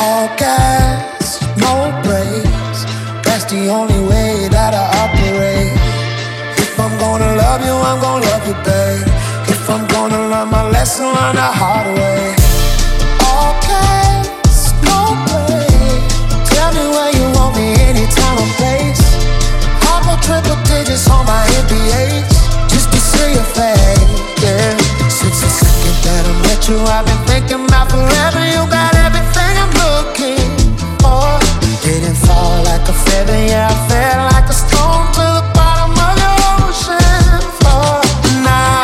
All gas, no brakes. That's the only way that I operate. If I'm gonna love you, I'm gonna love you, babe. If I'm gonna learn my lesson, learn the hard way. All gas, no brakes. Tell me where you want me, anytime or place. I'll go triple digits on my MBH just to see your face, yeah. Since the second that I met you, I've been thinking about forever. You got everything I'm looking for. Didn't fall like a feather, yeah, I fell like a stone to the bottom of the ocean floor. Now,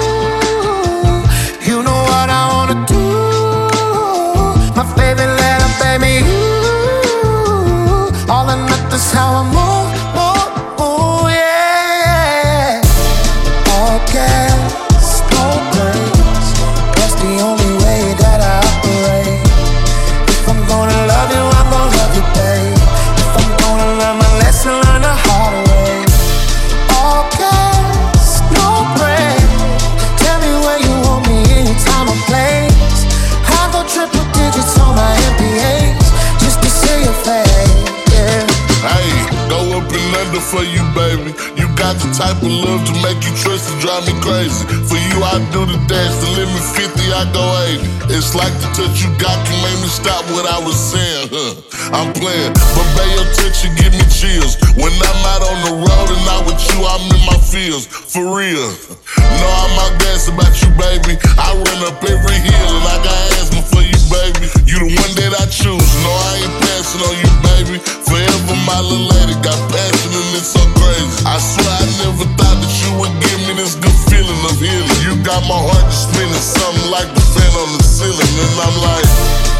you know what I wanna do. My favorite letter, baby, you. All or nothing's how I move, yeah. All gas, no brakes. That's the only way that I operate. If I'm gonna love you, I'm gonna love you, babe. If I'm gonna learn my lesson, learn the hard way. All gas, no brakes. Tell me where you want me, anytime or place. I go triple digits on my MPH just to see your face, yeah. Hey, go up and under for you, baby. You got the type of love to make you trust and drive me crazy. For you, I do the dash, the limit 50, I go 80. It's like the touch you got can make me stop what I was saying, I'm playing, but babe, your touch, you give me chills. When I'm out on the road and not with you, I'm in my fields, for real. No, I'm out gas about you, baby. I run up every hill and I got asthma for you, baby. You the one that I choose, no, I ain't passing on you, baby. Forever my little lady, got passion and it's so crazy. I swear I never thought that you would give me this good feeling of healing. You got my heart just spinning something like the fan on the ceiling, and I'm like,